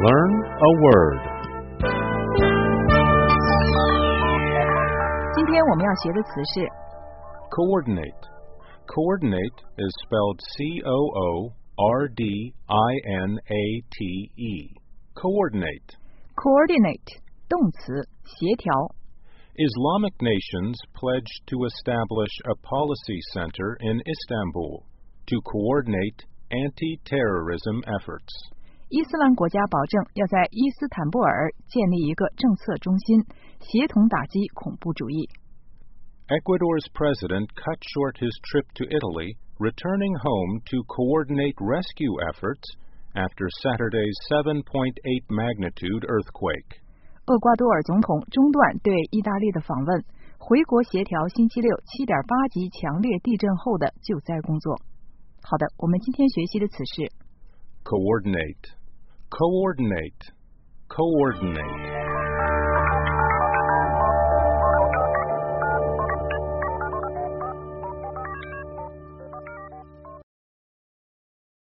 Learn a word. 今天我们要学的词是 Coordinate. Coordinate is spelled C-O-O-R-D-I-N-A-T-E. Coordinate. coordinate 动词协调。 Islamic nations pledged to establish a policy center in Istanbul to coordinate anti-terrorism efforts. 伊斯兰国家保证要在伊斯坦布尔建立一个政策中心，协同打击恐怖主义。 Ecuador's president cut short his trip to Italy, returning home to coordinate rescue efforts after Saturday's 7.8 magnitude earthquake. 厄瓜多尔总统中断对意大利的访问，回国协调星期六7.8级强烈地震后的救灾工作。好的，我们今天学习的词是 Coordinate. Coordinate. Coordinate.